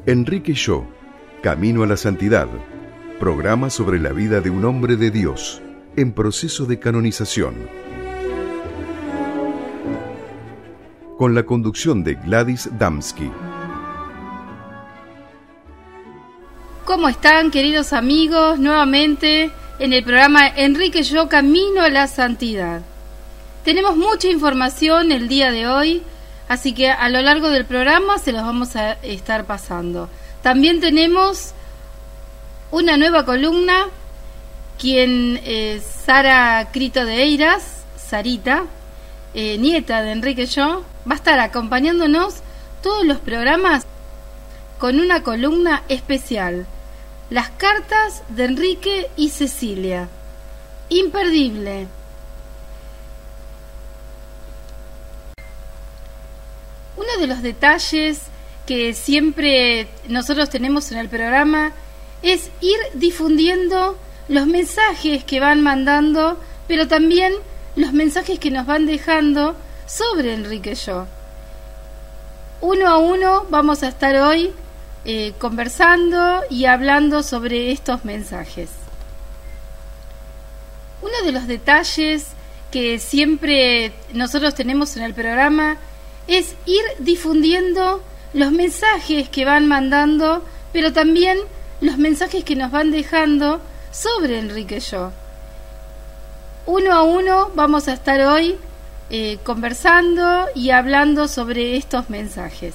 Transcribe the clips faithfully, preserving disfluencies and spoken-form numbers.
Enrique Yo, Camino a la Santidad, programa sobre la vida de un hombre de Dios en proceso de canonización. Con la conducción de Gladys Damsky. ¿Cómo están, queridos amigos? Nuevamente en el programa Enrique Yo, Camino a la Santidad. Tenemos mucha información el día de hoy, así que a lo largo del programa se los vamos a estar pasando. También tenemos una nueva columna, quien es Sara Crito de Eiras, Sarita, eh, nieta de Enrique Yo, va a estar acompañándonos todos los programas con una columna especial. Las cartas de Enrique y Cecilia. Imperdible. Uno de los detalles que siempre nosotros tenemos en el programa es ir difundiendo los mensajes que van mandando, pero también los mensajes que nos van dejando sobre Enrique Yo. Uno a uno vamos a estar hoy eh, conversando y hablando sobre estos mensajes. Uno de los detalles que siempre nosotros tenemos en el programa es ir difundiendo los mensajes que van mandando, pero también los mensajes que nos van dejando sobre Enrique Yo. Uno a uno vamos a estar hoy eh, conversando y hablando sobre estos mensajes.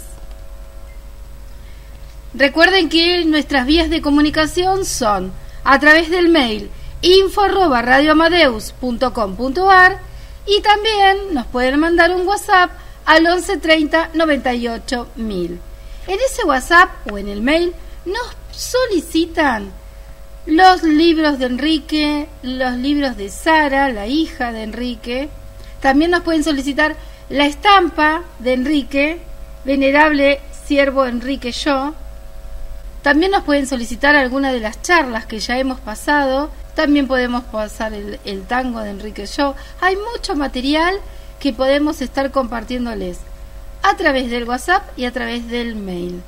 Recuerden que nuestras vías de comunicación son a través del mail info arroba radioamadeus punto com punto ar y también nos pueden mandar un WhatsApp al once treinta noventa y ocho mil. En ese WhatsApp o en el mail nos solicitan los libros de Enrique, los libros de Sara, la hija de Enrique. También nos pueden solicitar la estampa de Enrique, Venerable Siervo Enrique Yo. También nos pueden solicitar alguna de las charlas que ya hemos pasado. También podemos pasar el, el tango de Enrique Yo. Hay mucho material que podemos estar compartiéndoles a través del WhatsApp y a través del mail.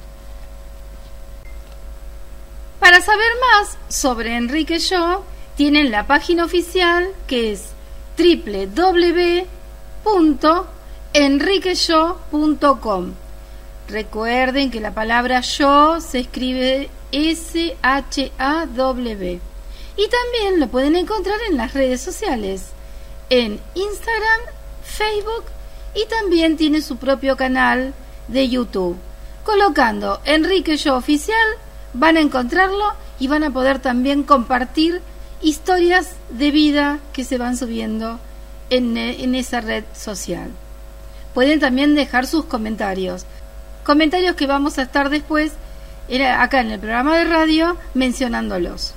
Para saber más sobre Enrique Yo, tienen la página oficial que es doble u doble u doble u punto enrique yo punto com. Recuerden que la palabra yo se escribe S H A W. Y también lo pueden encontrar en las redes sociales, en Instagram, Facebook, y también tiene su propio canal de YouTube. Colocando Enrique Yo Oficial van a encontrarlo y van a poder también compartir historias de vida que se van subiendo en, en esa red social. Pueden también dejar sus comentarios, comentarios que vamos a estar después acá en el programa de radio mencionándolos.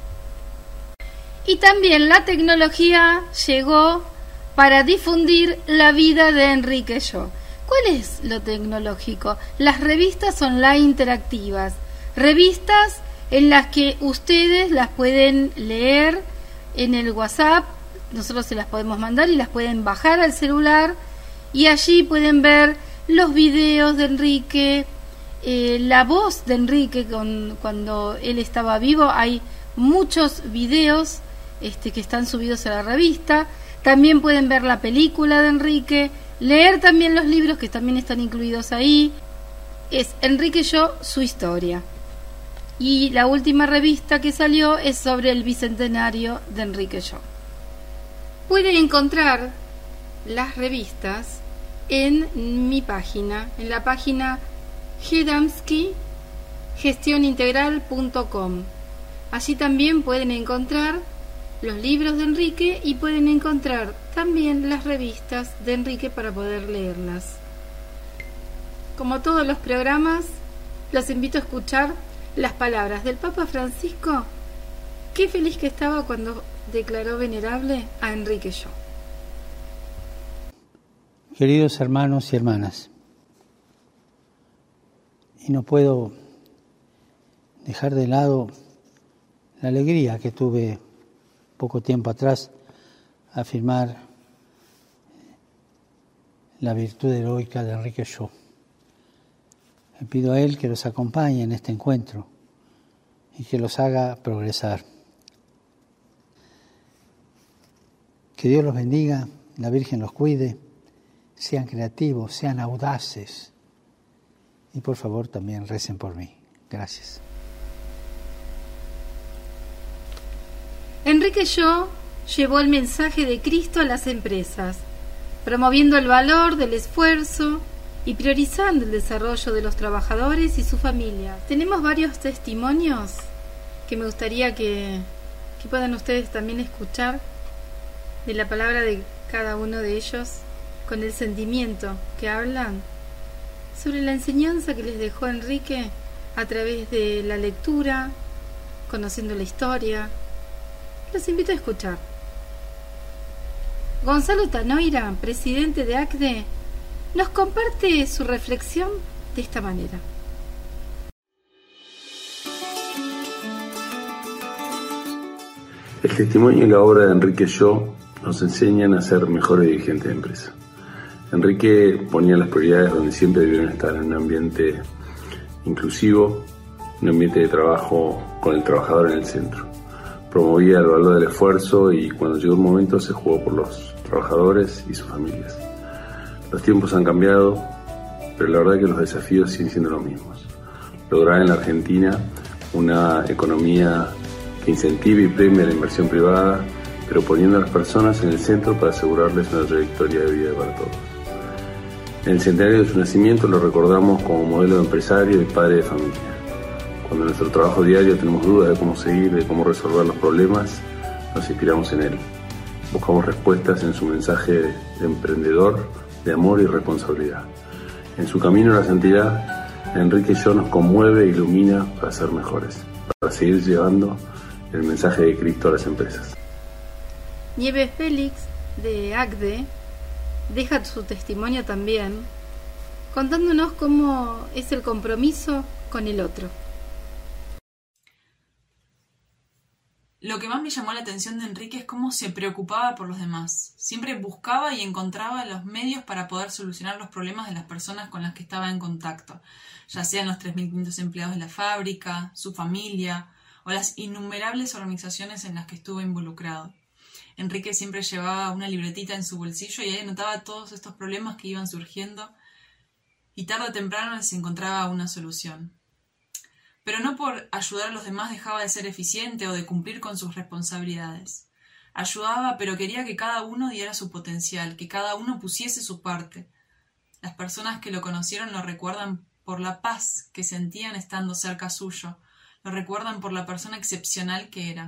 Y también la tecnología llegó para difundir la vida de Enrique Yo. ¿Cuál es lo tecnológico? Las revistas online interactivas, revistas en las que ustedes las pueden leer en el WhatsApp, nosotros se las podemos mandar y las pueden bajar al celular, y allí pueden ver los videos de Enrique, eh, la voz de Enrique con, cuando él estaba vivo. Hay muchos videos este, que están subidos a la revista. También pueden ver la película de Enrique, leer también los libros que también están incluidos ahí. Es Enrique Yo, su historia. Y la última revista que salió es sobre el bicentenario de Enrique Yo. Pueden encontrar las revistas en mi página, en la página Gedamsky gestión integral punto com. Allí también pueden encontrar los libros de Enrique y pueden encontrar también las revistas de Enrique para poder leerlas. Como todos los programas, los invito a escuchar las palabras del Papa Francisco. Qué feliz que estaba cuando declaró venerable a Enrique Yo. Queridos hermanos y hermanas, y no puedo dejar de lado la alegría que tuve poco tiempo atrás a afirmar la virtud heroica de Enrique Yo. Le pido a Él que los acompañe en este encuentro y que los haga progresar. Que Dios los bendiga, la Virgen los cuide, sean creativos, sean audaces y por favor también recen por mí. Gracias. Enrique Yo llevó el mensaje de Cristo a las empresas, promoviendo el valor del esfuerzo y priorizando el desarrollo de los trabajadores y su familia. Tenemos varios testimonios que me gustaría que, que puedan ustedes también escuchar de la palabra de cada uno de ellos, con el sentimiento que hablan sobre la enseñanza que les dejó Enrique a través de la lectura, conociendo la historia. Los invito a escuchar. Gonzalo Tanoira, presidente de A C D E, nos comparte su reflexión de esta manera. El testimonio y la obra de Enrique Yo nos enseñan a ser mejores dirigentes de empresa. Enrique ponía las prioridades donde siempre debieron estar, en un ambiente inclusivo, un ambiente de trabajo con el trabajador en el centro. Promovía el valor del esfuerzo y cuando llegó el momento se jugó por los trabajadores y sus familias. Los tiempos han cambiado, pero la verdad es que los desafíos siguen siendo los mismos. Lograr en la Argentina una economía que incentive y premie la inversión privada, pero poniendo a las personas en el centro para asegurarles una trayectoria de vida para todos. En el centenario de su nacimiento lo recordamos como modelo de empresario y padre de familia. Cuando en nuestro trabajo diario tenemos dudas de cómo seguir, de cómo resolver los problemas, nos inspiramos en él. Buscamos respuestas en su mensaje de emprendedor, de amor y responsabilidad. En su camino a la santidad, Enrique Yo nos conmueve e ilumina para ser mejores, para seguir llevando el mensaje de Cristo a las empresas. Nieves Félix, de A C D E, deja su testimonio también, contándonos cómo es el compromiso con el otro. Lo que más me llamó la atención de Enrique es cómo se preocupaba por los demás. Siempre buscaba y encontraba los medios para poder solucionar los problemas de las personas con las que estaba en contacto, ya sean los tres mil quinientos empleados de la fábrica, su familia o las innumerables organizaciones en las que estuvo involucrado. Enrique siempre llevaba una libretita en su bolsillo y ahí anotaba todos estos problemas que iban surgiendo y tarde o temprano se encontraba una solución. Pero no por ayudar a los demás dejaba de ser eficiente o de cumplir con sus responsabilidades. Ayudaba, pero quería que cada uno diera su potencial, que cada uno pusiese su parte. Las personas que lo conocieron lo recuerdan por la paz que sentían estando cerca suyo, lo recuerdan por la persona excepcional que era.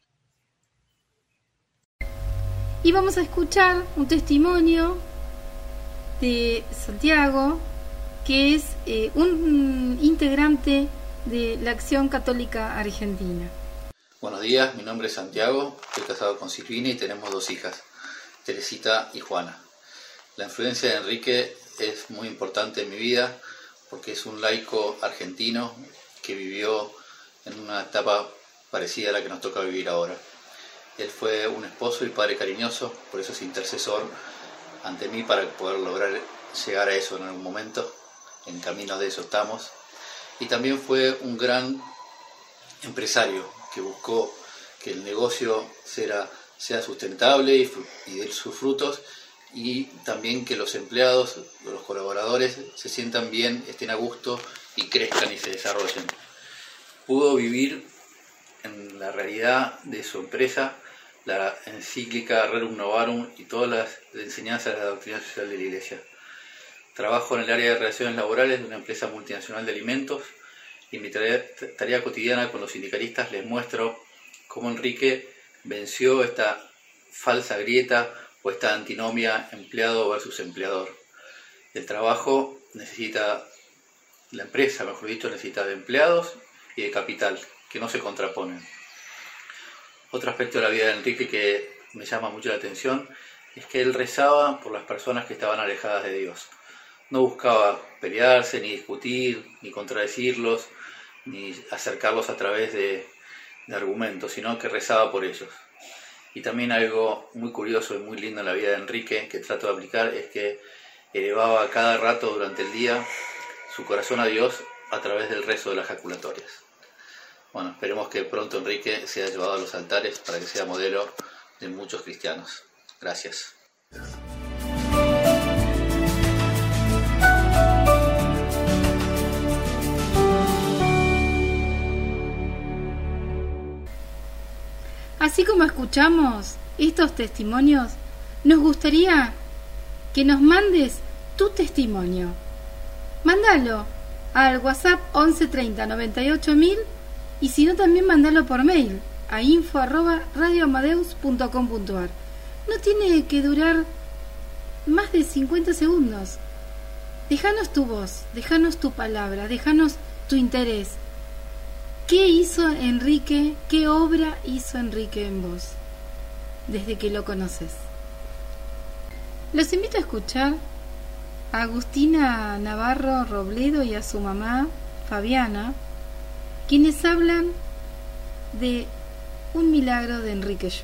Y vamos a escuchar un testimonio de Santiago, que es eh, un integrante de la Acción Católica Argentina. Buenos días, mi nombre es Santiago, estoy casado con Silvina y tenemos dos hijas, Teresita y Juana. La influencia de Enrique es muy importante en mi vida porque es un laico argentino que vivió en una etapa parecida a la que nos toca vivir ahora. Él fue un esposo y padre cariñoso, por eso es intercesor ante mí para poder lograr llegar a eso en algún momento. En camino de eso estamos. Y también fue un gran empresario que buscó que el negocio sea, sea sustentable y, y dé sus frutos, y también que los empleados, los colaboradores, se sientan bien, estén a gusto y crezcan y se desarrollen. Pudo vivir en la realidad de su empresa la encíclica Rerum Novarum y todas las enseñanzas de la doctrina social de la Iglesia. Trabajo en el área de relaciones laborales de una empresa multinacional de alimentos y en mi tarea, tarea cotidiana con los sindicalistas les muestro cómo Enrique venció esta falsa grieta o esta antinomia empleado versus empleador. El trabajo necesita, la empresa mejor dicho, necesita de empleados y de capital, que no se contraponen. Otro aspecto de la vida de Enrique que me llama mucho la atención es que él rezaba por las personas que estaban alejadas de Dios. No buscaba pelearse, ni discutir, ni contradecirlos, ni acercarlos a través de, de argumentos, sino que rezaba por ellos. Y también algo muy curioso y muy lindo en la vida de Enrique, que trato de aplicar, es que elevaba cada rato durante el día su corazón a Dios a través del rezo de las jaculatorias. Bueno, esperemos que pronto Enrique sea llevado a los altares para que sea modelo de muchos cristianos. Gracias. Así como escuchamos estos testimonios, nos gustaría que nos mandes tu testimonio. Mándalo al WhatsApp once treinta noventa y ocho mil y si no también mándalo por mail a info arroba radioamadeus punto com punto ar. No tiene que durar más de cincuenta segundos. Déjanos tu voz, déjanos tu palabra, déjanos tu interés. ¿Qué hizo Enrique? ¿Qué obra hizo Enrique en vos desde que lo conoces? Los invito a escuchar a Agustina Navarro Robledo y a su mamá Fabiana, quienes hablan de un milagro de Enrique Yo.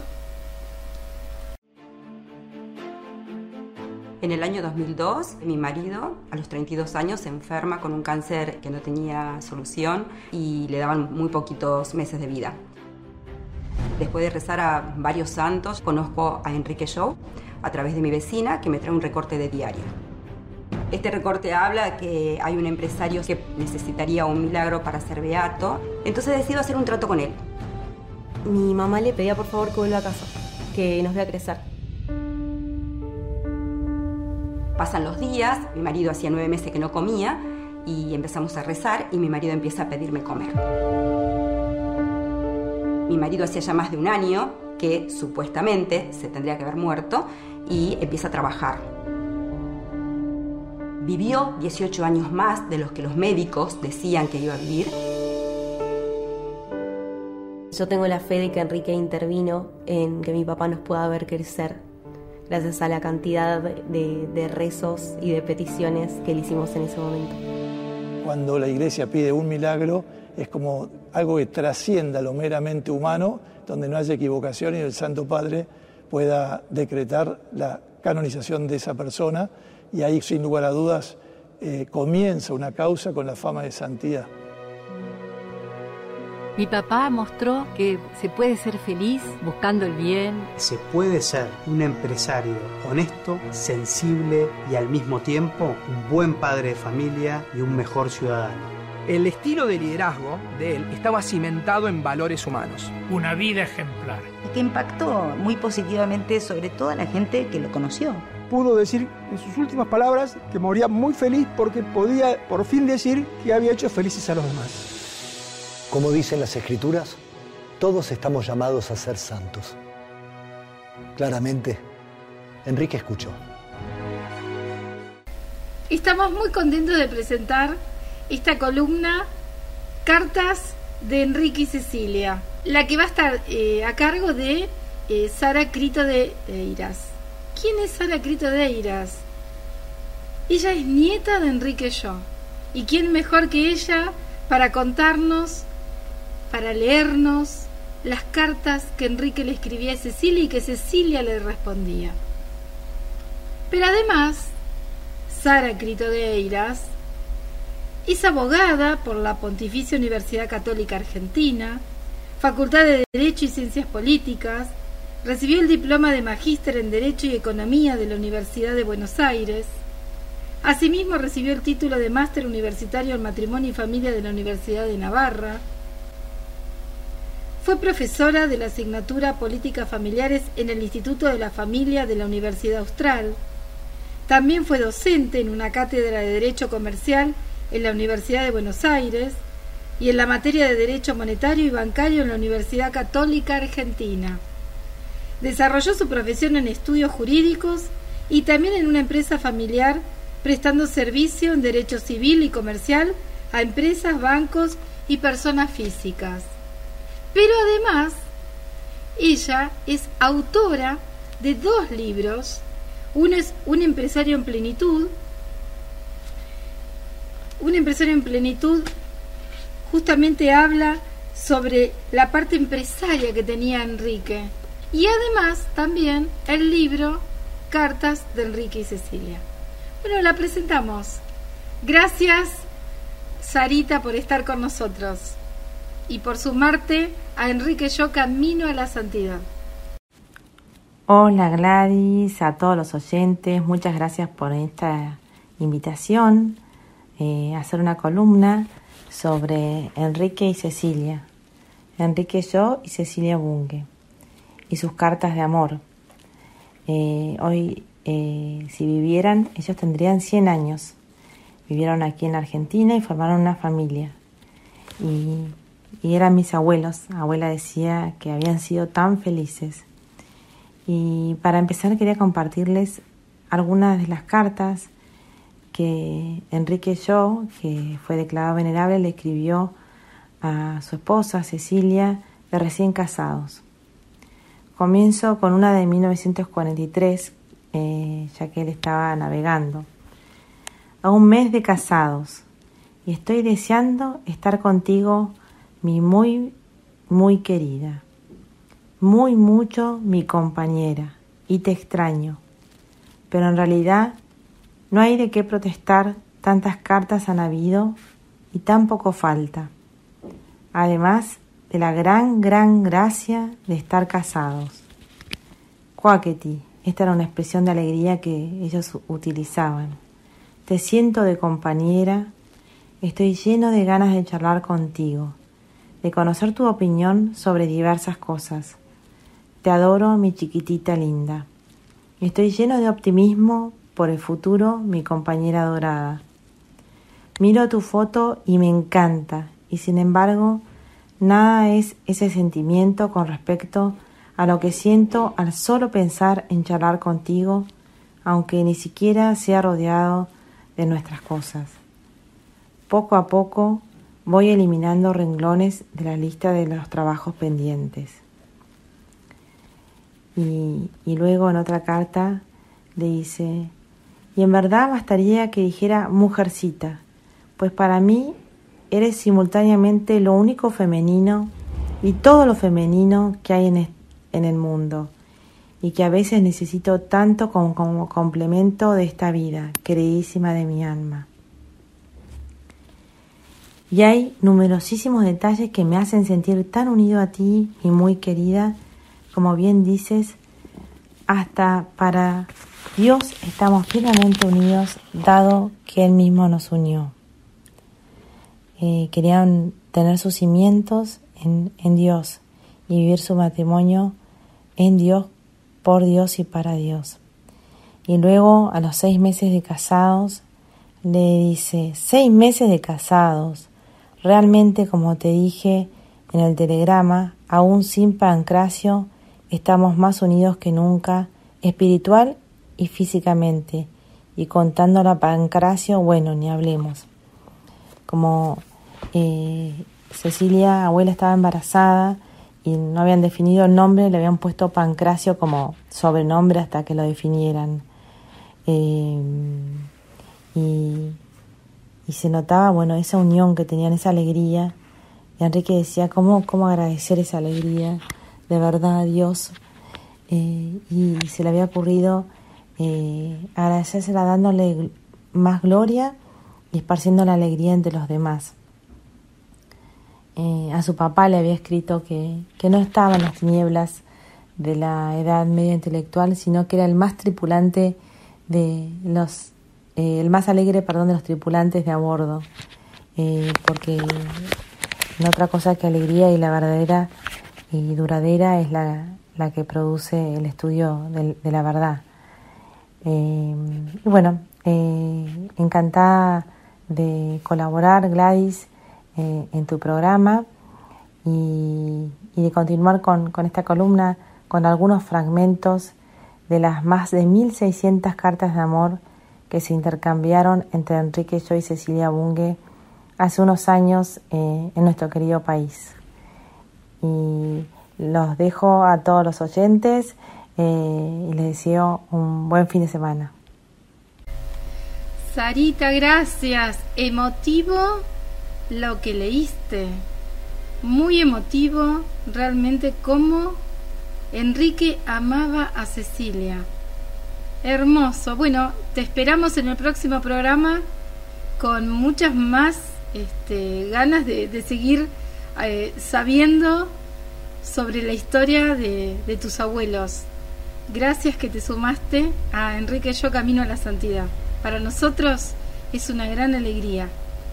En el año dos mil dos, mi marido, a los treinta y dos años, se enferma con un cáncer que no tenía solución y le daban muy poquitos meses de vida. Después de rezar a varios santos, conozco a Enrique Yo a través de mi vecina, que me trae un recorte de diario. Este recorte habla que hay un empresario que necesitaría un milagro para ser beato, entonces decido hacer un trato con él. Mi mamá le pedía por favor que vuelva a casa, que nos vea crecer. Pasan los días, mi marido hacía nueve meses que no comía y empezamos a rezar y mi marido empieza a pedirme comer. Mi marido hacía ya más de un año que supuestamente se tendría que haber muerto y empieza a trabajar. Vivió dieciocho años más de los que los médicos decían que iba a vivir. Yo tengo la fe de que Enrique intervino en que mi papá nos pueda ver crecer, gracias a la cantidad de, de rezos y de peticiones que le hicimos en ese momento. Cuando la Iglesia pide un milagro, es como algo que trascienda lo meramente humano, donde no haya equivocación y el Santo Padre pueda decretar la canonización de esa persona, y ahí, sin lugar a dudas, eh, comienza una causa con la fama de santidad. Mi papá mostró que se puede ser feliz buscando el bien. Se puede ser un empresario honesto, sensible y al mismo tiempo un buen padre de familia y un mejor ciudadano. El estilo de liderazgo de él estaba cimentado en valores humanos. Una vida ejemplar. Que impactó muy positivamente sobre toda la gente que lo conoció. Pudo decir en sus últimas palabras que moría muy feliz porque podía por fin decir que había hecho felices a los demás. Como dicen las Escrituras, todos estamos llamados a ser santos. Claramente, Enrique escuchó. Estamos muy contentos de presentar esta columna Cartas de Enrique y Cecilia, la que va a estar eh, a cargo de eh, Sara Crito de Eiras. ¿Quién es Sara Crito de Eiras? Ella es nieta de Enrique Yo. ¿Y quién mejor que ella para contarnos, para leernos las cartas que Enrique le escribía a Cecilia y que Cecilia le respondía? Pero además, Sara Crito de Eiras es abogada por la Pontificia Universidad Católica Argentina, Facultad de Derecho y Ciencias Políticas, recibió el diploma de Magíster en Derecho y Economía de la Universidad de Buenos Aires. Asimismo recibió el título de Máster Universitario en Matrimonio y Familia de la Universidad de Navarra. Fue profesora de la asignatura Políticas Familiares en el Instituto de la Familia de la Universidad Austral. También fue docente en una cátedra de Derecho Comercial en la Universidad de Buenos Aires y en la materia de Derecho Monetario y Bancario en la Universidad Católica Argentina. Desarrolló su profesión en estudios jurídicos y también en una empresa familiar, prestando servicio en derecho civil y comercial a empresas, bancos y personas físicas. Pero además, ella es autora de dos libros. Uno es Un empresario en plenitud. Un empresario en plenitud justamente habla sobre la parte empresaria que tenía Enrique. Y además también el libro Cartas de Enrique y Cecilia. Bueno, la presentamos. Gracias Sarita, por estar con nosotros y por sumarte a Enrique Yo Camino a la Santidad. Hola Gladys, a todos los oyentes, muchas gracias por esta invitación eh, a hacer una columna sobre Enrique y Cecilia, Enrique Yo y Cecilia Bunge y sus cartas de amor. Eh, hoy, eh, si vivieran, ellos tendrían cien años. Vivieron aquí en la Argentina y formaron una familia. Y, y eran mis abuelos. Abuela decía que habían sido tan felices. Y para empezar quería compartirles algunas de las cartas que Enrique Yo, que fue declarado venerable, le escribió a su esposa Cecilia de recién casados. Comienzo con una de mil novecientos cuarenta y tres, eh, ya que él estaba navegando. A un mes de casados, y estoy deseando estar contigo, mi muy, muy querida, muy mucho mi compañera, y te extraño, pero en realidad no hay de qué protestar, tantas cartas han habido y tan poco falta, además de la gran, gran gracia de estar casados. Quaqueti, esta era una expresión de alegría que ellos utilizaban. Te siento de compañera, estoy lleno de ganas de charlar contigo, de conocer tu opinión sobre diversas cosas. Te adoro, mi chiquitita linda. Estoy lleno de optimismo por el futuro, mi compañera adorada. Miro tu foto y me encanta, y sin embargo, nada es ese sentimiento con respecto a lo que siento al solo pensar en charlar contigo, aunque ni siquiera sea rodeado de nuestras cosas. Poco a poco voy eliminando renglones de la lista de los trabajos pendientes. Y, y luego en otra carta le dice, y en verdad bastaría que dijera mujercita, pues para mí eres simultáneamente lo único femenino y todo lo femenino que hay en, est- en el mundo, y que a veces necesito tanto como, como complemento de esta vida, queridísima de mi alma. Y hay numerosísimos detalles que me hacen sentir tan unido a ti, mi muy querida, como bien dices, hasta para Dios estamos firmemente unidos, dado que Él mismo nos unió. Eh, querían tener sus cimientos en, en Dios y vivir su matrimonio en Dios, por Dios y para Dios. Y luego, a los seis meses de casados, le dice, seis meses de casados, realmente, como te dije en el telegrama, aún sin Pancracio, estamos más unidos que nunca, espiritual y físicamente, y contando a Pancracio, bueno, ni hablemos. Como eh, Cecilia, abuela, estaba embarazada y no habían definido el nombre, le habían puesto Pancracio como sobrenombre hasta que lo definieran. Eh, y, y se notaba, bueno, esa unión que tenían, esa alegría. Y Enrique decía, ¿cómo, cómo agradecer esa alegría? De verdad a Dios. Eh, y se le había ocurrido eh, agradecérsela dándole más gloria y esparciendo la alegría entre los demás. Eh, a su papá le había escrito que, que no estaba en las tinieblas de la edad media intelectual, sino que era el más tripulante de los, eh, el más alegre, perdón, de los tripulantes de a bordo, eh, porque no otra cosa que alegría, y la verdadera y duradera es la, la que produce el estudio de, de la verdad. Eh, y bueno, eh, encantada de colaborar, Gladys, eh, en tu programa y, y de continuar con, con esta columna con algunos fragmentos de las más de mil seiscientas cartas de amor que se intercambiaron entre Enrique Yo y Cecilia Bunge hace unos años eh, en nuestro querido país. Y los dejo a todos los oyentes eh, y les deseo un buen fin de semana. Sarita, gracias. Emotivo lo que leíste. Muy emotivo, realmente, cómo Enrique amaba a Cecilia. Hermoso. Bueno, te esperamos en el próximo programa con muchas más este, ganas de, de seguir eh, sabiendo sobre la historia de, de tus abuelos. Gracias que te sumaste a Enrique Yo Camino a la Santidad. Para nosotros es una gran alegría.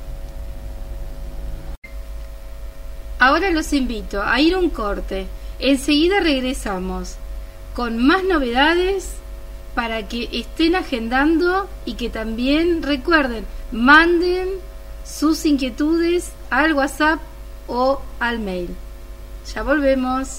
Ahora los invito a ir a un corte. Enseguida regresamos con más novedades para que estén agendando y que también recuerden, manden sus inquietudes al WhatsApp o al mail. Ya volvemos.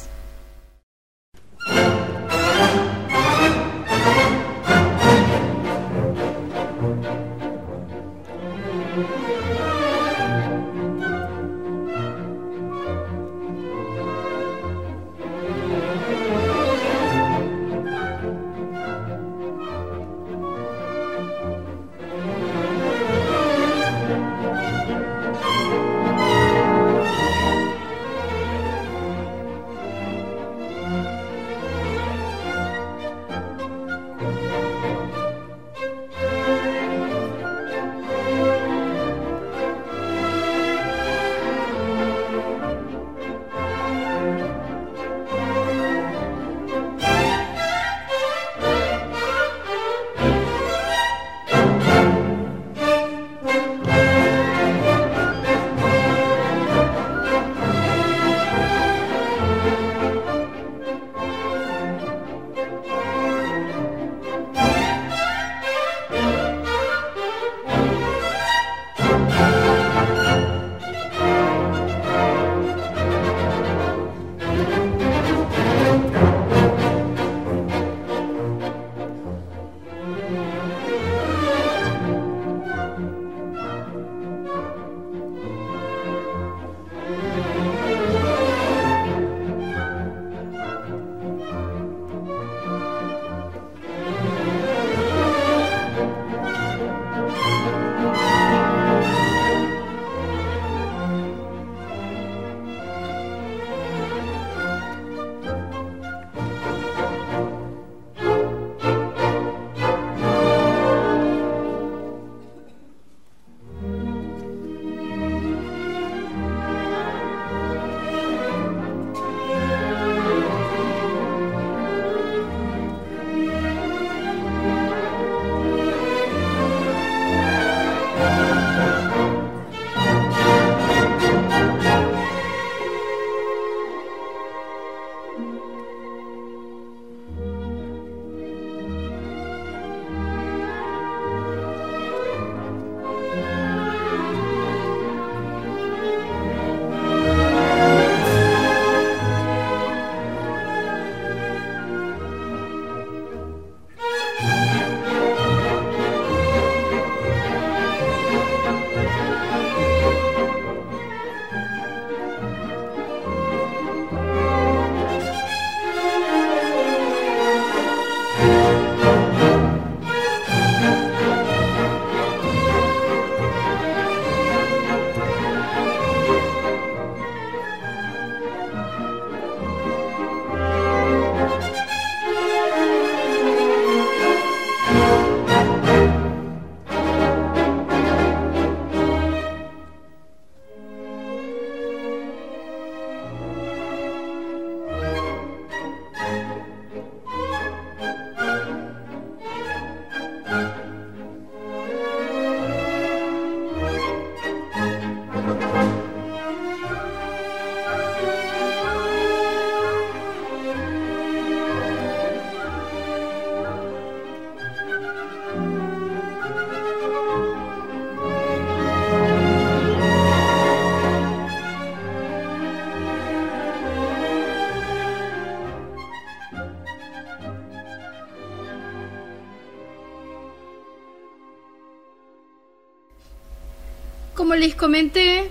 Como les comenté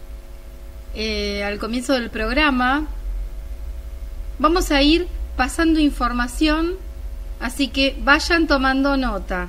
eh, al comienzo del programa, vamos a ir pasando información, así que vayan tomando nota.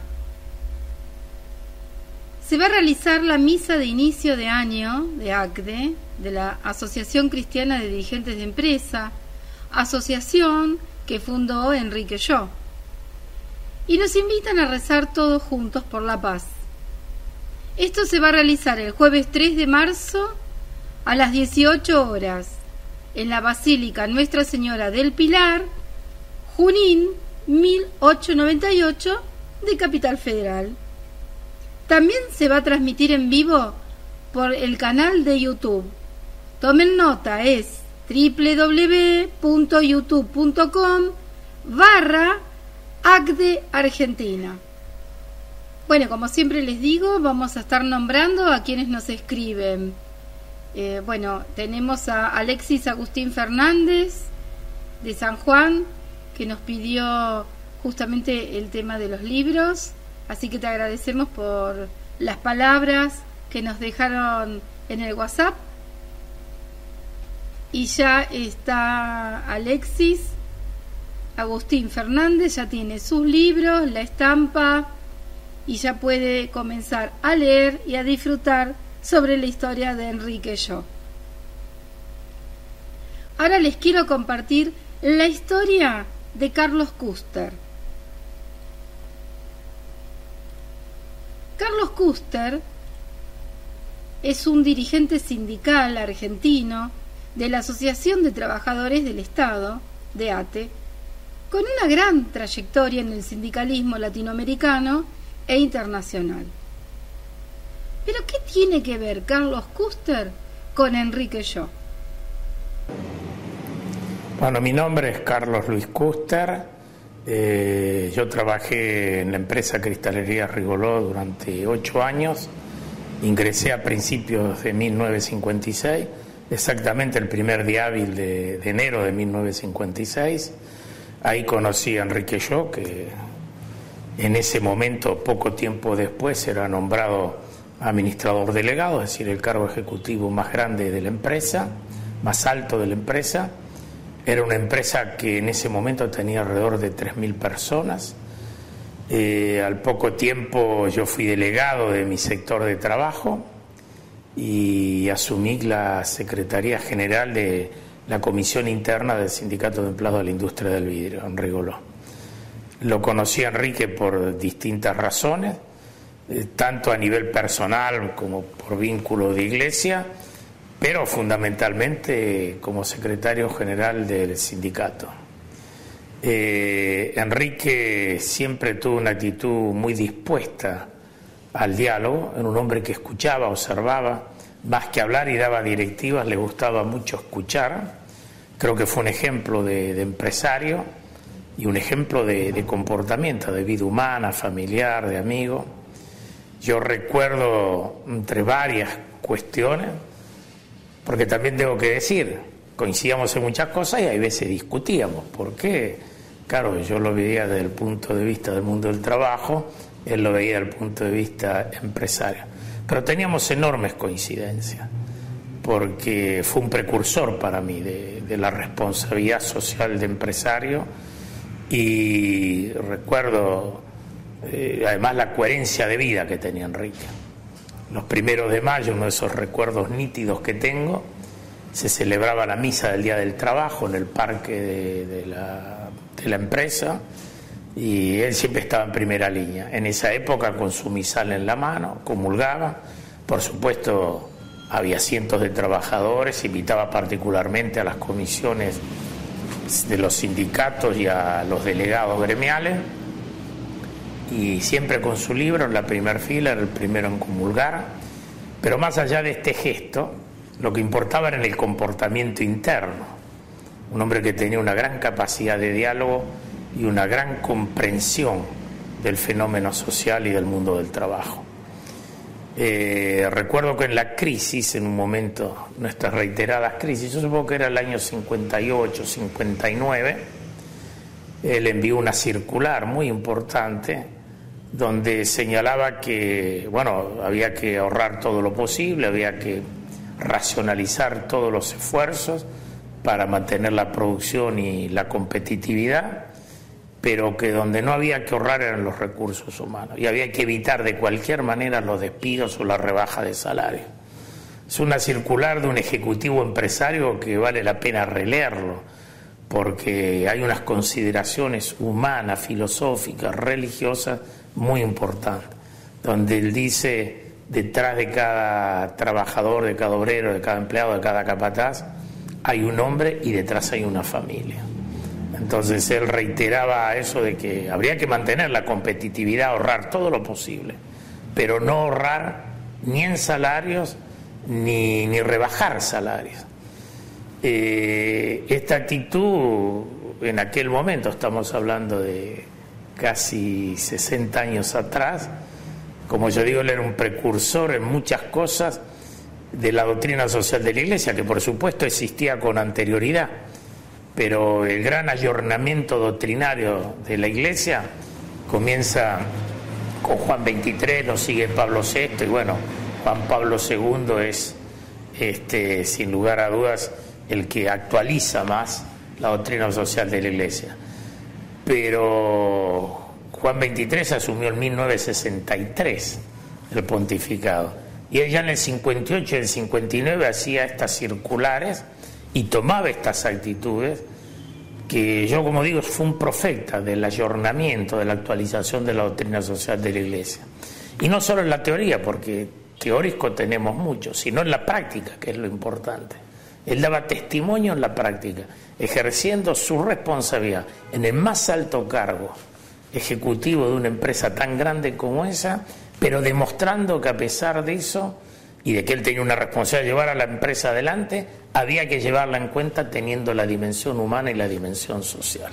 Se va a realizar la misa de inicio de año de A C D E, de la Asociación Cristiana de Dirigentes de Empresa, asociación que fundó Enrique Yo. Y nos invitan a rezar todos juntos por la paz. Esto se va a realizar el jueves tres de marzo a las dieciocho horas en la Basílica Nuestra Señora del Pilar, Junín mil ochocientos noventa y ocho de Capital Federal. También se va a transmitir en vivo por el canal de YouTube. Tomen nota, es www.youtube.com barra ACDE Argentina. Bueno, como siempre les digo, vamos a estar nombrando a quienes nos escriben. Eh, bueno, tenemos a Alexis Agustín Fernández de San Juan, que nos pidió justamente el tema de los libros, así que te agradecemos por las palabras que nos dejaron en el WhatsApp. Y ya está Alexis Agustín Fernández, ya tiene sus libros, la estampa, y ya puede comenzar a leer y a disfrutar sobre la historia de Enrique Yo. Ahora les quiero compartir la historia de Carlos Custer. Carlos Custer es un dirigente sindical argentino de la Asociación de Trabajadores del Estado, de A T E, con una gran trayectoria en el sindicalismo latinoamericano e internacional. ¿Pero qué tiene que ver Carlos Custer con Enrique Yo? Bueno, mi nombre es Carlos Luis Custer. Eh, yo trabajé en la empresa Cristalería Rigoló durante ocho años. Ingresé a principios de mil novecientos cincuenta y seis, exactamente el primer día hábil de, de enero de mil novecientos cincuenta y seis. Ahí conocí a Enrique Yo, que en ese momento, poco tiempo después, era nombrado administrador delegado, es decir, el cargo ejecutivo más grande de la empresa, más alto de la empresa. Era una empresa que en ese momento tenía alrededor de tres mil personas. Eh, al poco tiempo yo fui delegado de mi sector de trabajo y asumí la Secretaría General de la Comisión Interna del Sindicato de Empleados de la Industria del Vidrio, en Rigoló. Lo conocí a Enrique por distintas razones, eh, tanto a nivel personal como por vínculo de iglesia, pero fundamentalmente como secretario general del sindicato. Eh, Enrique siempre tuvo una actitud muy dispuesta al diálogo, era un hombre que escuchaba, observaba, más que hablar y daba directivas, le gustaba mucho escuchar. Creo que fue un ejemplo de, de empresario y un ejemplo de, de comportamiento, de vida humana, familiar, de amigo. Yo recuerdo entre varias cuestiones, porque también tengo que decir, coincidíamos en muchas cosas y hay veces discutíamos. ¿Por qué? Claro, yo lo veía desde el punto de vista del mundo del trabajo, él lo veía desde el punto de vista empresario. Pero teníamos enormes coincidencias, porque fue un precursor para mí de, de la responsabilidad social de empresario, y recuerdo eh, además la coherencia de vida que tenía Enrique. Los primeros de mayo, uno de esos recuerdos nítidos que tengo, se celebraba la misa del Día del Trabajo en el parque de, de, la, de la empresa, y él siempre estaba en primera línea. En esa época, con su misal en la mano, comulgaba. Por supuesto, había cientos de trabajadores, invitaba particularmente a las comisiones de los sindicatos y a los delegados gremiales, y siempre con su libro en la primera fila, era el primero en comulgar. Pero más allá de este gesto, lo que importaba era en el comportamiento interno. Un hombre que tenía una gran capacidad de diálogo y una gran comprensión del fenómeno social y del mundo del trabajo. Eh, recuerdo que en la crisis, en un momento, nuestras reiteradas crisis, yo supongo que era el año cincuenta y ocho, cincuenta y nueve, él envió una circular muy importante donde señalaba que, bueno, había que ahorrar todo lo posible, había que racionalizar todos los esfuerzos para mantener la producción y la competitividad, pero que donde no había que ahorrar eran los recursos humanos, y había que evitar de cualquier manera los despidos o la rebaja de salario. Es una circular de un ejecutivo empresario que vale la pena releerlo, porque hay unas consideraciones humanas, filosóficas, religiosas muy importantes, donde él dice detrás de cada trabajador, de cada obrero, de cada empleado, de cada capataz, hay un hombre y detrás hay una familia. Entonces él reiteraba eso de que habría que mantener la competitividad, ahorrar todo lo posible, pero no ahorrar ni en salarios ni, ni rebajar salarios. Eh, esta actitud en aquel momento, estamos hablando de casi sesenta años atrás, como yo digo, él era un precursor en muchas cosas de la doctrina social de la Iglesia, que por supuesto existía con anterioridad, pero el gran ayornamiento doctrinario de la Iglesia comienza con Juan veintitrés, lo sigue Pablo sexto, y bueno, Juan Pablo segundo es, este, sin lugar a dudas, el que actualiza más la doctrina social de la Iglesia. Pero Juan veintitrés asumió en mil novecientos sesenta y tres el pontificado, y él ya en el cincuenta y ocho y el cincuenta y nueve hacía estas circulares y tomaba estas actitudes, que yo, como digo, fue un profeta del ayornamiento, de la actualización de la doctrina social de la Iglesia. Y no solo en la teoría, porque teóricos tenemos muchos, sino en la práctica, que es lo importante. Él daba testimonio en la práctica, ejerciendo su responsabilidad en el más alto cargo ejecutivo de una empresa tan grande como esa, pero demostrando que a pesar de eso, y de que él tenía una responsabilidad de llevar a la empresa adelante, había que llevarla en cuenta teniendo la dimensión humana y la dimensión social.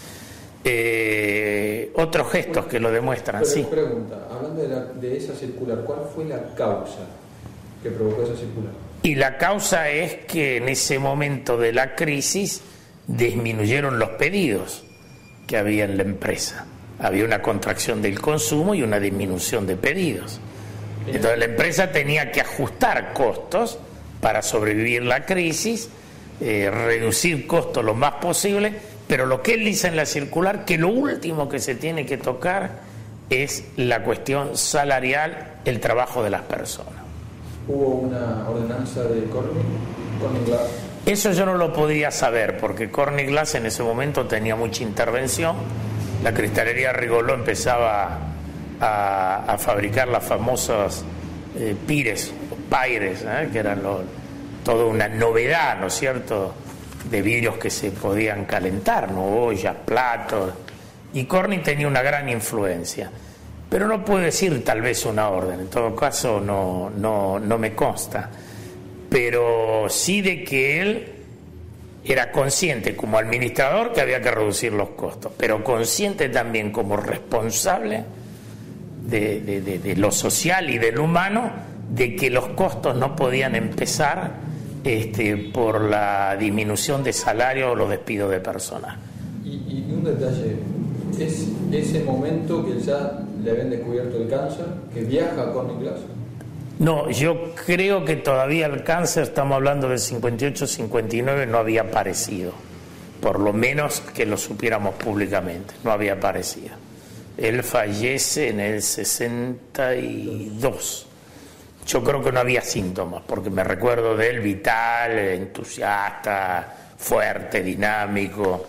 Eh, otros gestos que lo demuestran, Pero sí. Pregunta, hablando de, la, de esa circular, ¿cuál fue la causa que provocó esa circular? Y la causa es que en ese momento de la crisis disminuyeron los pedidos que había en la empresa. Había una contracción del consumo y una disminución de pedidos. Entonces la empresa tenía que ajustar costos para sobrevivir la crisis, eh, reducir costos lo más posible, pero lo que él dice en la circular, que lo último que se tiene que tocar es la cuestión salarial, el trabajo de las personas. ¿Hubo una ordenanza de Corning? Corning Glass. Eso yo no lo podía saber, porque Corning Glass en ese momento tenía mucha intervención. La cristalería Rigoló empezaba a, a fabricar las famosas eh, pires, paires, ¿eh? que eran lo, toda una novedad, ¿no es cierto?, de vidrios que se podían calentar, ¿no?, ollas, platos, y Corning tenía una gran influencia. Pero no puedo decir tal vez una orden, en todo caso no, no, no me consta, pero sí de que él era consciente como administrador que había que reducir los costos, pero consciente también como responsable de, de, de, de lo social y de lo humano, de que los costos no podían empezar este, por la disminución de salario o los despidos de personal. Y, y un detalle, ¿es ese momento que ya le habían descubierto el cáncer, que viaja a Corning Glass? No, yo creo que todavía el cáncer, estamos hablando del cincuenta y ocho cincuenta y nueve, no había aparecido, por lo menos que lo supiéramos públicamente, no había aparecido. Él fallece en el sesenta y dos. Yo creo que no había síntomas, porque me recuerdo de él vital, entusiasta, fuerte, dinámico.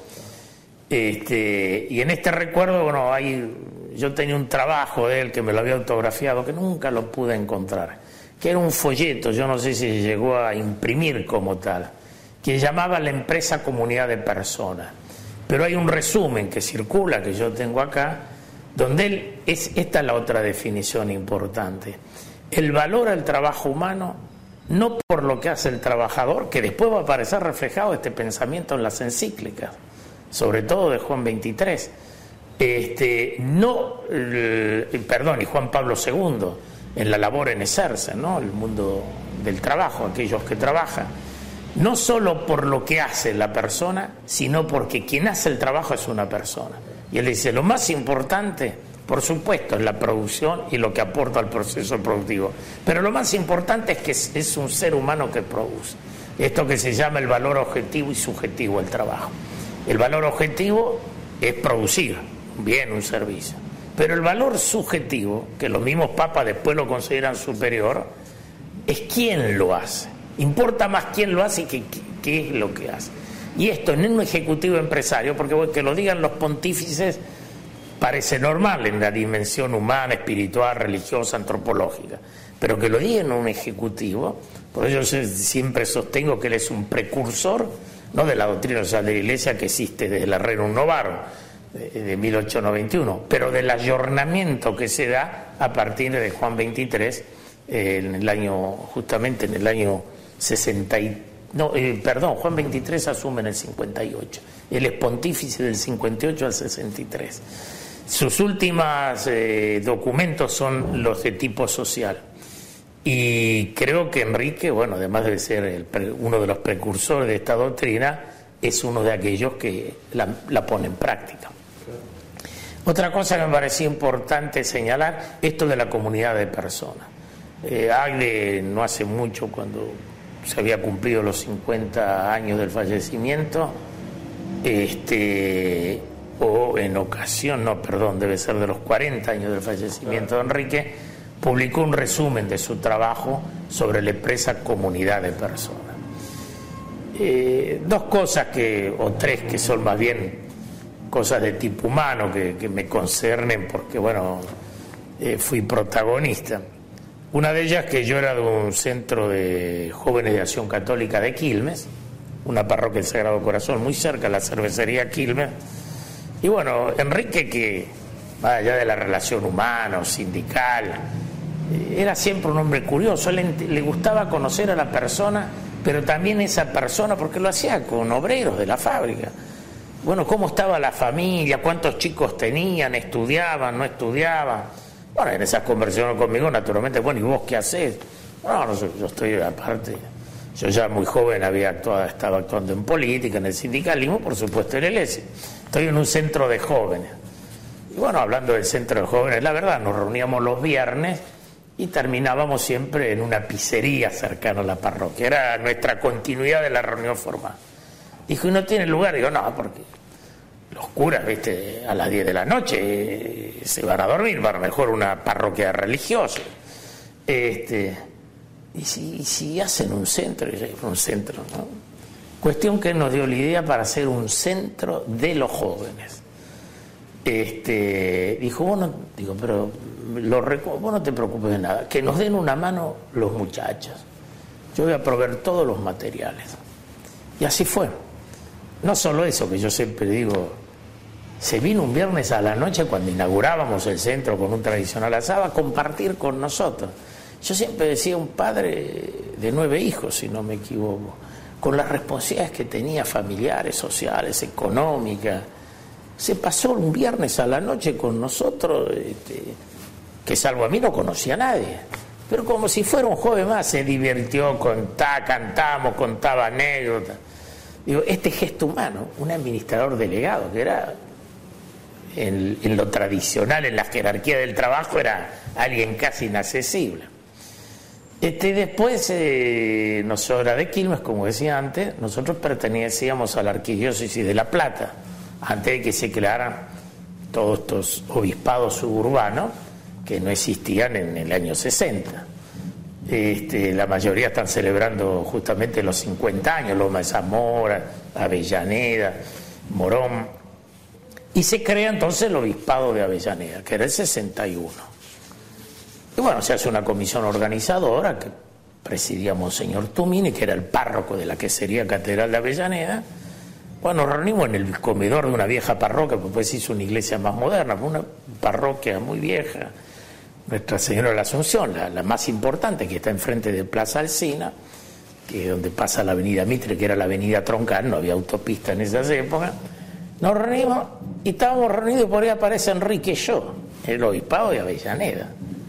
Este, y en este recuerdo, bueno, hay, yo tenía un trabajo de él que me lo había autografiado, que nunca lo pude encontrar, que era un folleto, yo no sé si llegó a imprimir como tal, que llamaba La Empresa Comunidad de Personas. Pero hay un resumen que circula, que yo tengo acá, donde él, es, esta es la otra definición importante. El valor al trabajo humano, no por lo que hace el trabajador, que después va a aparecer reflejado este pensamiento en las encíclicas, sobre todo de Juan veintitrés, este, no, el, perdón, y Juan Pablo segundo, en la labor en exerce, ¿no?, el mundo del trabajo, aquellos que trabajan, no solo por lo que hace la persona, sino porque quien hace el trabajo es una persona. Y él dice, lo más importante, por supuesto, es la producción y lo que aporta al proceso productivo, pero lo más importante es que es, es un ser humano que produce. Esto que se llama el valor objetivo y subjetivo del trabajo. El valor objetivo es producir un bien, un servicio, pero el valor subjetivo, que los mismos papas después lo consideran superior, es quién lo hace. Importa más quién lo hace que qué es lo que hace. Y esto en un ejecutivo empresario, porque que lo digan los pontífices parece normal en la dimensión humana, espiritual, religiosa, antropológica, pero que lo diga en un ejecutivo, por eso yo siempre sostengo que él es un precursor, no de la doctrina social de la Iglesia que existe desde la Rerum Novarum de mil ochocientos noventa y uno, pero del ayornamiento que se da a partir de Juan veintitrés, eh, en el año, justamente en el año sesenta y, no, eh, perdón, Juan veintitrés asume en el cincuenta y ocho, él es pontífice del cincuenta y ocho al sesenta y tres. Sus últimos eh, documentos son los de tipo social. Y creo que Enrique, bueno, además de ser el pre, uno de los precursores de esta doctrina, es uno de aquellos que la, la pone en práctica. Otra cosa que me parecía importante señalar, esto de la comunidad de personas. Eh, Agle no hace mucho, cuando se había cumplido los cincuenta años del fallecimiento, este, o en ocasión, no, perdón, debe ser de los cuarenta años del fallecimiento de Enrique, publicó un resumen de su trabajo sobre la empresa comunidad de personas. Eh, dos cosas que, o tres que son más bien cosas de tipo humano que, que me concernen porque, bueno, eh, fui protagonista. Una de ellas que yo era de un centro de jóvenes de Acción Católica de Quilmes, una parroquia del Sagrado Corazón, muy cerca de la cervecería Quilmes. Y bueno, Enrique, que más allá de la relación humana, sindical, era siempre un hombre curioso, le, le gustaba conocer a la persona, pero también esa persona, porque lo hacía con obreros de la fábrica. Bueno, cómo estaba la familia, cuántos chicos tenían, estudiaban, no estudiaban. Bueno, en esas conversaciones conmigo, naturalmente, bueno, ¿y vos qué hacés? No, no, yo estoy aparte, yo ya muy joven había actuado, estaba actuando en política, en el sindicalismo, por supuesto en el E S E. Estoy en un centro de jóvenes. Y bueno, hablando del centro de jóvenes, la verdad, nos reuníamos los viernes y terminábamos siempre en una pizzería cercana a la parroquia. Era nuestra continuidad de la reunión formal. Dijo, ¿y no tiene lugar? Digo, no, porque los curas, viste, a las diez de la noche eh, se van a dormir, van mejor una parroquia religiosa. Este, y, si, y si hacen un centro, un centro, ¿no? Cuestión que nos dio la idea para hacer un centro de los jóvenes. Este, dijo, bueno, digo, pero lo recu- vos no te preocupes de nada, que nos den una mano los muchachos. Yo voy a proveer todos los materiales. Y así fue. No solo eso, que yo siempre digo, se vino un viernes a la noche cuando inaugurábamos el centro con un tradicional asado a compartir con nosotros. Yo siempre decía, un padre de nueve hijos, si no me equivoco, con las responsabilidades que tenía familiares, sociales, económicas, se pasó un viernes a la noche con nosotros, este, que salvo a mí no conocía a nadie, pero como si fuera un joven más, se divirtió, contá, cantamos, contaba anécdotas. Digo, este gesto humano, un administrador delegado, que era en, en lo tradicional, en la jerarquía del trabajo, era alguien casi inaccesible. Este, después, eh, nosotros de Quilmes, como decía antes, nosotros pertenecíamos a la arquidiócesis de La Plata, antes de que se crearan todos estos obispados suburbanos que no existían en el año sesenta. Este, la mayoría están celebrando justamente los cincuenta años, Loma de Zamora, Avellaneda, Morón, y se crea entonces el obispado de Avellaneda, que era el sesenta y uno. Y bueno, se hace una comisión organizadora que presidía Monseñor Tumini, que era el párroco de la que sería Catedral de Avellaneda. Bueno, nos reunimos en el comedor de una vieja parroquia, porque después se hizo una iglesia más moderna, una parroquia muy vieja, Nuestra Señora de la Asunción, la, la más importante, que está enfrente de Plaza Alsina, que es donde pasa la avenida Mitre, que era la avenida troncal, no había autopista en esas épocas. Nos reunimos y estábamos reunidos y por ahí aparece Enrique Yo, el obispado de Avellaneda.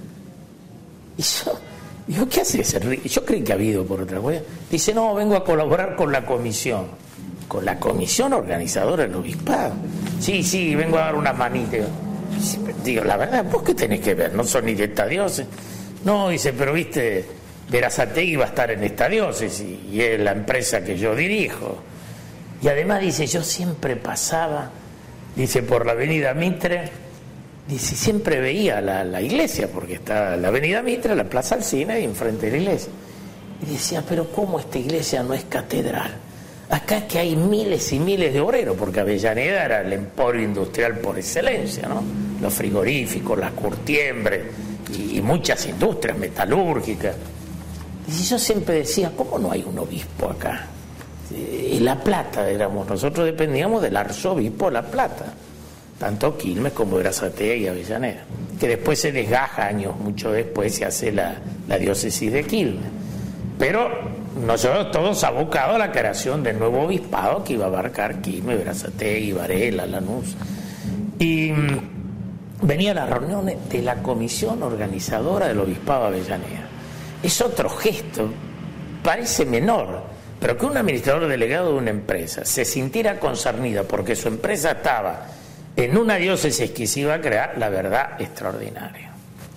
Y yo, digo, ¿qué haces, Enrique? Yo creí que había ido por otra cosa. Dice, no, vengo a colaborar con la comisión. ¿Con la comisión organizadora del obispado? Sí, sí, vengo a dar una manita. Digo, la verdad, ¿vos qué tenés que ver? No son ni de esta diócesis. No, dice, pero viste, Berazategui va a estar en esta diócesis y es la empresa que yo dirijo. Y además dice, yo siempre pasaba, dice, por la avenida Mitre, dice, siempre veía la, la iglesia, porque está la avenida Mitre, la Plaza Alsina y enfrente de la iglesia. Y decía, pero ¿cómo esta iglesia no es catedral? Acá es que hay miles y miles de obreros, porque Avellaneda era el emporio industrial por excelencia, ¿no? los frigoríficos, las curtiembres y, y muchas industrias metalúrgicas. Y yo siempre decía, ¿cómo no hay un obispo acá? Y La Plata éramos, nosotros dependíamos del arzobispo de La Plata, tanto Quilmes como Berazategui y Avellaneda, que después se desgaja años mucho después, se hace la, la diócesis de Quilmes. Pero nosotros todos abocados a la creación del nuevo obispado que iba a abarcar Quilmes, Berazategui, Varela, Lanús. Y mmm, venía a las reuniones de la comisión organizadora del obispado de Avellaneda. Es otro gesto, parece menor, pero que un administrador delegado de una empresa se sintiera concernida porque su empresa estaba en una diócesis que se iba a crear, la verdad, extraordinaria.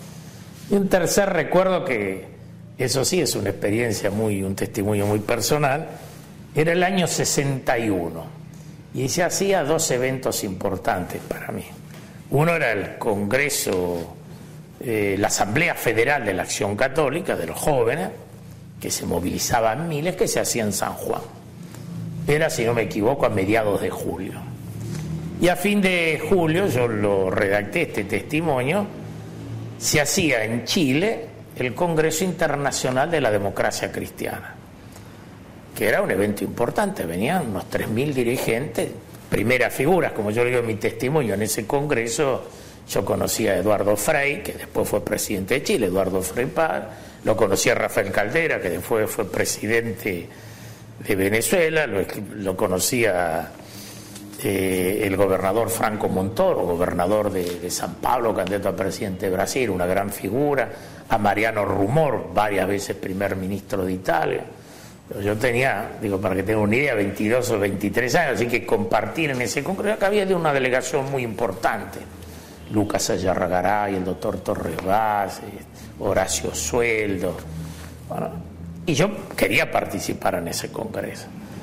Y un tercer recuerdo que, eso sí, es una experiencia muy, un testimonio muy personal, era el año sesenta y uno, y se hacía dos eventos importantes para mí. Uno era el Congreso, eh, la Asamblea Federal de la Acción Católica, de los jóvenes, que se movilizaban miles, que se hacía en San Juan. Era, si no me equivoco, a mediados de julio. Y a fin de julio, yo lo redacté, este testimonio, se hacía en Chile el Congreso Internacional de la Democracia Cristiana, que era un evento importante, venían unos tres mil dirigentes, primeras figuras, como yo digo en mi testimonio, en ese congreso yo conocí a Eduardo Frei, que después fue presidente de Chile, Eduardo Frei padre, lo conocí a Rafael Caldera, que después fue presidente de Venezuela, lo, lo conocía eh, el gobernador Franco Montoro, gobernador de, de San Pablo, candidato a presidente de Brasil, una gran figura, a Mariano Rumor, varias veces primer ministro de Italia. Yo tenía, digo, para que tengan una idea, veintidós o veintitrés años, así que compartir en ese congreso, acá había de una delegación muy importante, Lucas Ayarragaray, el doctor Torres Vaz, Horacio Sueldo, bueno, y yo quería participar en ese congreso.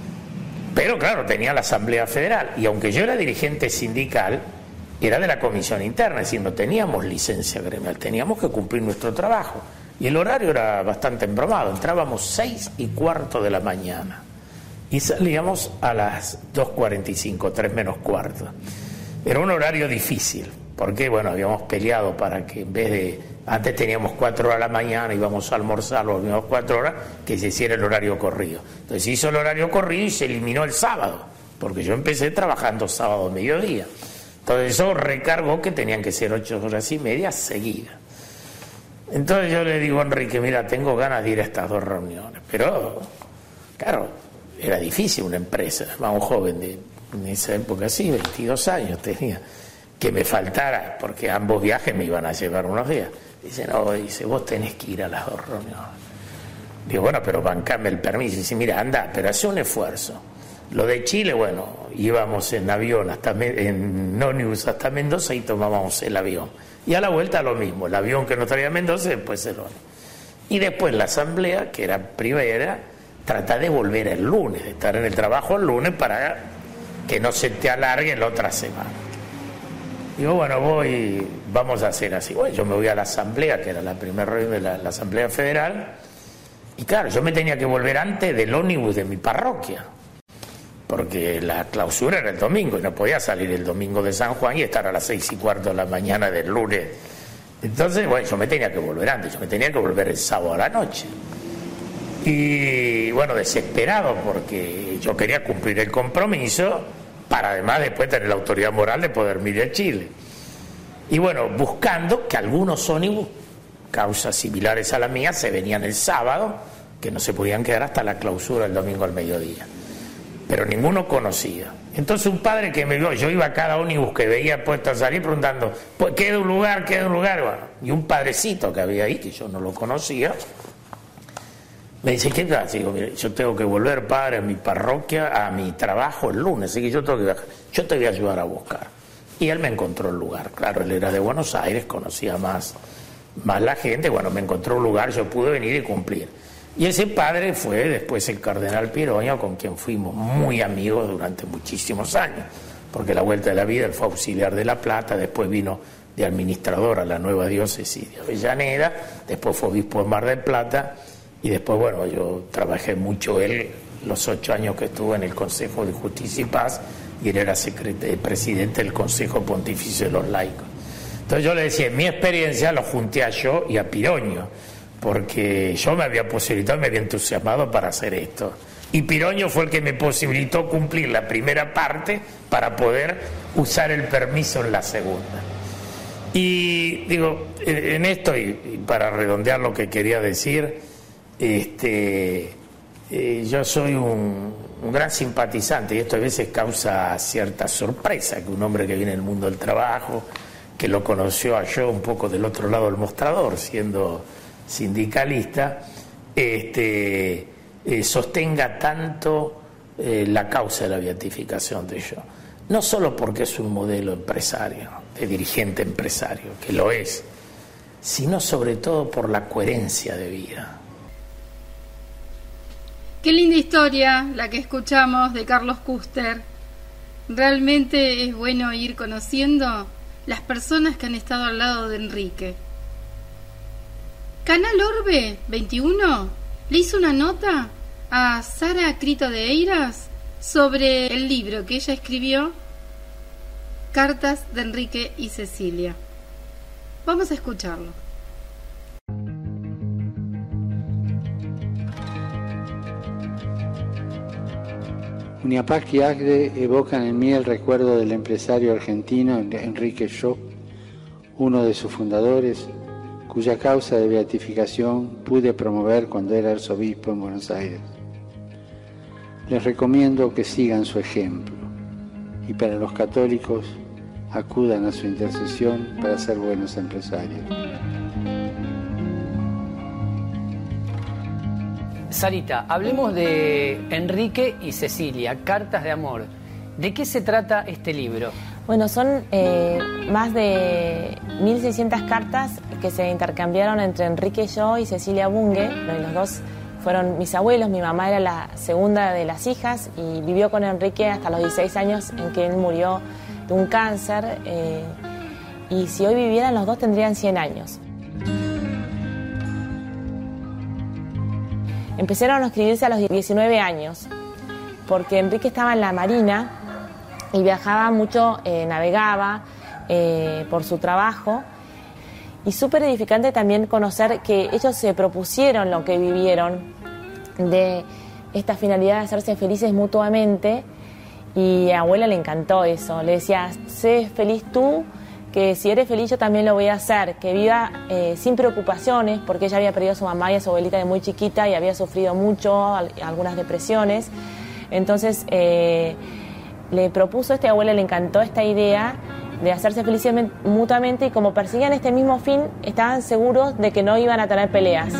Pero claro, tenía la Asamblea Federal, y aunque yo era dirigente sindical, era de la comisión interna, es decir, no teníamos licencia gremial, teníamos que cumplir nuestro trabajo. Y el horario era bastante embromado, entrábamos seis y cuarto de la mañana y salíamos a las dos cuarenta y cinco, tres menos cuarto. Era un horario difícil, porque bueno, habíamos peleado para que en vez de, antes teníamos cuatro horas a la mañana, íbamos a almorzar, volvíamos cuatro horas, que se hiciera el horario corrido. Entonces se hizo el horario corrido y se eliminó el sábado, porque yo empecé trabajando sábado mediodía. Entonces eso recargó que tenían que ser ocho horas y media seguidas. Entonces yo le digo a Enrique, mira, tengo ganas de ir a estas dos reuniones, pero claro, era difícil una empresa, más un joven de en esa época, sí, veintidós años tenía, que me faltara, porque ambos viajes me iban a llevar unos días. Dice, no, dice, vos tenés que ir a las dos reuniones. Digo, bueno, pero bancame el permiso. Dice, mira, anda, pero hace un esfuerzo. Lo de Chile, bueno, íbamos en avión, hasta en ómnibus hasta Mendoza y tomábamos el avión. Y a la vuelta lo mismo, el avión que nos traía a Mendoza y después el ómnibus. Y después la asamblea, que era primera, trata de volver el lunes, de estar en el trabajo el lunes para que no se te alargue la otra semana. Digo, bueno, voy, vamos a hacer así. Bueno, yo me voy a la asamblea, que era la primera reunión de la, la Asamblea Federal, y claro, yo me tenía que volver antes del ómnibus de mi parroquia, porque la clausura era el domingo y no podía salir el domingo de San Juan y estar a las seis y cuarto de la mañana del lunes. Entonces, bueno, yo me tenía que volver antes, yo me tenía que volver el sábado a la noche. Y bueno, desesperado porque yo quería cumplir el compromiso para además después tener la autoridad moral de poder ir a Chile. Y bueno, buscando que algunos ómnibus, causas similares a la mía, se venían el sábado, que no se podían quedar hasta la clausura el domingo al mediodía. Pero ninguno conocía. Entonces un padre que me vio, yo iba a cada ómnibus que veía puesto a salir preguntando, pues queda un lugar, queda un lugar, bueno, y un padrecito que había ahí, que yo no lo conocía, me dice, ¿qué tal? Digo, mire, yo tengo que volver, padre, a mi parroquia, a mi trabajo el lunes, así que yo tengo que viajar, yo te voy a ayudar a buscar. Y él me encontró el lugar, claro, él era de Buenos Aires, conocía más, más la gente, bueno, me encontró un lugar, yo pude venir y cumplir. Y ese padre fue después el cardenal Piroño, con quien fuimos muy amigos durante muchísimos años, porque la vuelta de la vida él fue auxiliar de La Plata, después vino de administrador a la nueva diócesis de Avellaneda, después fue obispo de Mar del Plata, y después, bueno, yo trabajé mucho él, los ocho años que estuve en el Consejo de Justicia y Paz, y él era secretario, presidente del Consejo Pontificio de los Laicos. Entonces yo le decía, en mi experiencia lo junté a yo y a Piroño, porque yo me había posibilitado, me había entusiasmado para hacer esto. Y Piroño fue el que me posibilitó cumplir la primera parte para poder usar el permiso en la segunda. Y digo, en esto, y para redondear lo que quería decir, este, eh, yo soy un, un gran simpatizante, y esto a veces causa cierta sorpresa, que un hombre que viene del mundo del trabajo, que lo conoció a yo un poco del otro lado del mostrador, siendo sindicalista, este, eh, sostenga tanto eh, la causa de la beatificación de yo. No solo porque es un modelo empresario, de dirigente empresario, que lo es, sino sobre todo por la coherencia de vida. Qué linda historia la que escuchamos de Carlos Kuster. Realmente es bueno ir conociendo las personas que han estado al lado de Enrique. Canal Orbe veintiuno le hizo una nota a Sara Crito de Eiras sobre el libro que ella escribió, Cartas de Enrique y Cecilia. Vamos a escucharlo. Uniapasqui y Agde evocan en mí el recuerdo del empresario argentino Enrique Sciò, uno de sus fundadores, cuya causa de beatificación pude promover cuando era arzobispo en Buenos Aires. Les recomiendo que sigan su ejemplo y para los católicos acudan a su intercesión para ser buenos empresarios. Sarita, hablemos de Enrique y Cecilia, Cartas de Amor. ¿De qué se trata este libro? Bueno, son eh, más de mil seiscientas cartas que se intercambiaron entre Enrique Sciò y Cecilia Bunge. Los dos fueron mis abuelos, mi mamá era la segunda de las hijas y vivió con Enrique hasta los dieciséis años en que él murió de un cáncer. Eh, y si hoy vivieran los dos tendrían cien años. Empezaron a escribirse a los diecinueve años, porque Enrique estaba en la Marina y viajaba mucho, eh, navegaba eh, por su trabajo. Y súper edificante también conocer que ellos se propusieron lo que vivieron, de esta finalidad de hacerse felices mutuamente, y a abuela le encantó eso. Le decía, sé feliz tú, que si eres feliz yo también lo voy a hacer, que viva eh, sin preocupaciones, porque ella había perdido a su mamá y a su abuelita de muy chiquita y había sufrido mucho, algunas depresiones. Entonces eh, le propuso a esta abuela, le encantó esta idea de hacerse felices mutuamente, y como perseguían este mismo fin, estaban seguros de que no iban a tener peleas.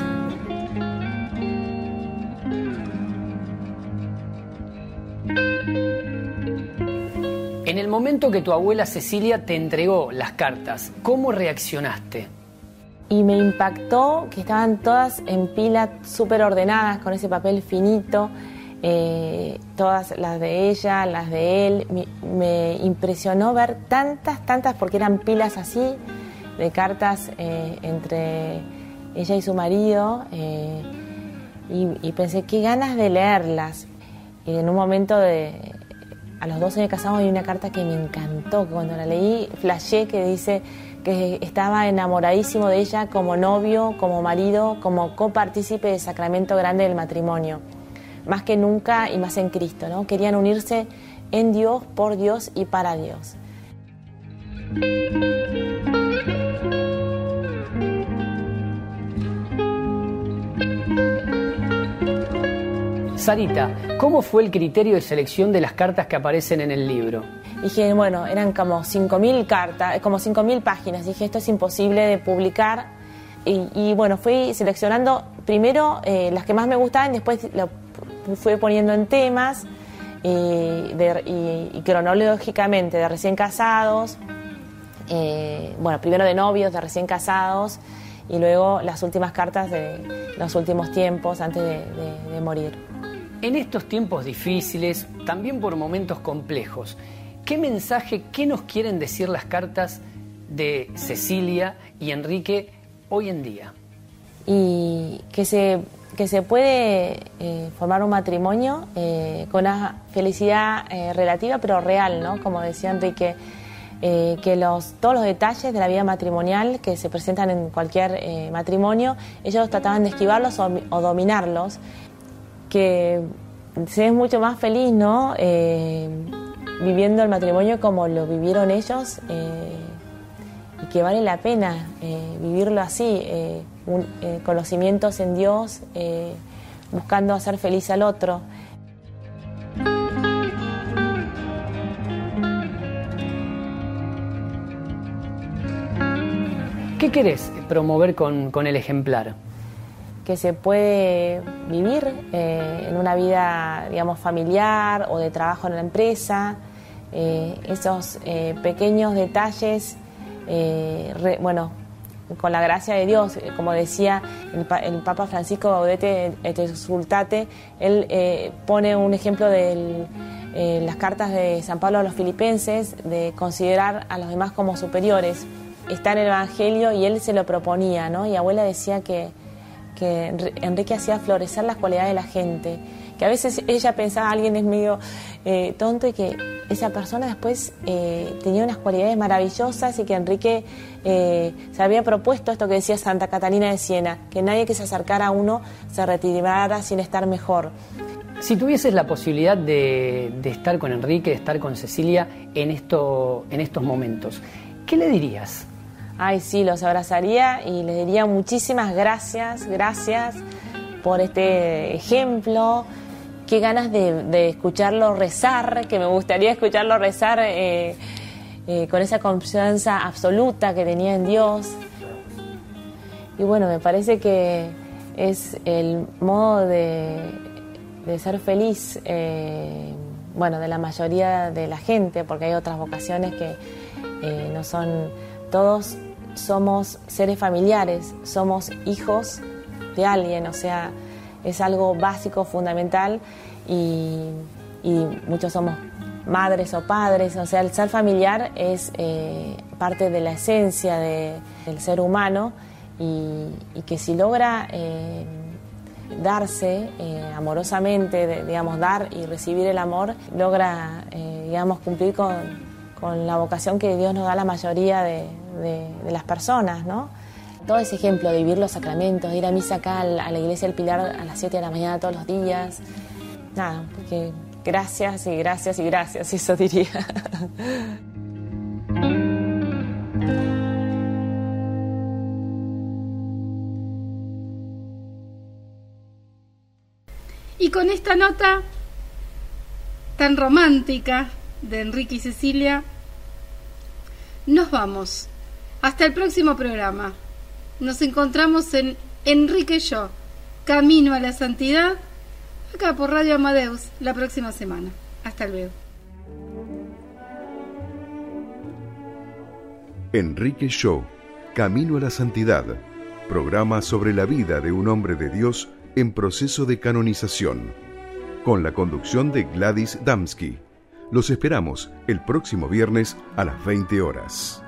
En el momento que tu abuela Cecilia te entregó las cartas, ¿cómo reaccionaste? Y me impactó que estaban todas en pila, súper ordenadas, con ese papel finito, eh, todas las de ella, las de él. Me, me impresionó ver tantas, tantas, porque eran pilas así, de cartas eh, entre ella y su marido, eh, y, y pensé, qué ganas de leerlas. Y en un momento de... A los doce años de casados hay una carta que me encantó, que cuando la leí flashé, que dice que estaba enamoradísimo de ella como novio, como marido, como copartícipe del sacramento grande del matrimonio. Más que nunca y más en Cristo, ¿no? Querían unirse en Dios, por Dios y para Dios. Sarita, ¿cómo fue el criterio de selección de las cartas que aparecen en el libro? Dije, bueno, eran como cinco mil cartas, como cinco mil páginas. Dije, esto es imposible de publicar. Y, y bueno, fui seleccionando primero eh, las que más me gustaban, después lo fui poniendo en temas y, de, y, y cronológicamente de recién casados. Eh, bueno, primero de novios, de recién casados, y luego las últimas cartas de los últimos tiempos antes de, de, de morir. En estos tiempos difíciles, también por momentos complejos, ¿qué mensaje, qué nos quieren decir las cartas de Cecilia y Enrique hoy en día? Y que se, que se puede eh, formar un matrimonio eh, con una felicidad eh, relativa pero real, ¿no? Como decía Enrique, eh, que los, todos los detalles de la vida matrimonial que se presentan en cualquier eh, matrimonio, ellos trataban de esquivarlos o, o dominarlos, que se es mucho más feliz, ¿no? Eh, viviendo el matrimonio como lo vivieron ellos, eh, y que vale la pena eh, vivirlo así, eh, un, eh, con los cimientos en Dios, eh, buscando hacer feliz al otro. ¿Qué querés promover con, con el ejemplar? Que se puede vivir eh, en una vida, digamos, familiar o de trabajo en la empresa, eh, esos eh, pequeños detalles, eh, re, bueno, con la gracia de Dios, como decía el, el Papa Francisco Gaudete et Exsultate, él eh, pone un ejemplo de eh, las cartas de San Pablo a los filipenses, de considerar a los demás como superiores. Está en el Evangelio y él se lo proponía, ¿no? Y abuela decía que que Enrique hacía florecer las cualidades de la gente, que a veces ella pensaba alguien es medio eh, tonto y que esa persona después eh, tenía unas cualidades maravillosas y que Enrique eh, se había propuesto esto que decía Santa Catalina de Siena, que nadie que se acercara a uno se retirara sin estar mejor. Si tuvieses la posibilidad de, de estar con Enrique, de estar con Cecilia en, esto, en estos momentos, ¿qué le dirías? Ay, sí, los abrazaría y les diría muchísimas gracias, gracias por este ejemplo. Qué ganas de, de escucharlo rezar, que me gustaría escucharlo rezar eh, eh, con esa confianza absoluta que tenía en Dios. Y bueno, me parece que es el modo de, de ser feliz, eh, bueno, de la mayoría de la gente, porque hay otras vocaciones que eh, no son... Todos somos seres familiares, somos hijos de alguien, o sea, es algo básico, fundamental, y, y muchos somos madres o padres, o sea, el ser familiar es eh, parte de la esencia de, del ser humano, y, y que si logra eh, darse eh, amorosamente, de, digamos, dar y recibir el amor, logra, eh, digamos, cumplir con, con la vocación que Dios nos da a la mayoría de, de, de las personas, ¿no? Todo ese ejemplo de vivir los sacramentos, de ir a misa acá a la iglesia del Pilar a las siete de la mañana todos los días, nada, porque gracias y gracias y gracias, eso diría. Y con esta nota tan romántica de Enrique y Cecilia, nos vamos. Hasta el próximo programa. Nos encontramos en Enrique y yo, Camino a la Santidad, acá por Radio Amadeus, la próxima semana. Hasta luego. Enrique Show, Camino a la Santidad, programa sobre la vida de un hombre de Dios en proceso de canonización, con la conducción de Gladys Damsky. Los esperamos el próximo viernes a las veinte horas.